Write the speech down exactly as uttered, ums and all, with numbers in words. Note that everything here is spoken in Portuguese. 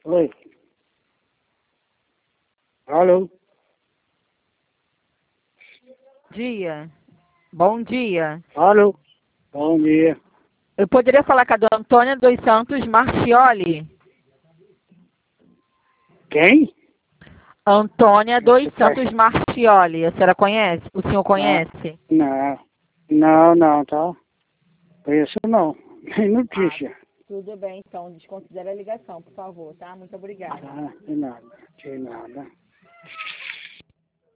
Oi. Alô? Dia. Bom dia. Alô? Bom dia. Eu poderia falar com a dona Antônia dos Santos Marchioli? Quem? Antônia dos Você tá... Santos Marchioli. A senhora conhece? O senhor Ah, conhece? não. Não, não, tá? Conheço não. Nem notícia. Tudo bem, então. Desconsidere a ligação, por favor, tá? Muito obrigada. Ah, de nada. De nada.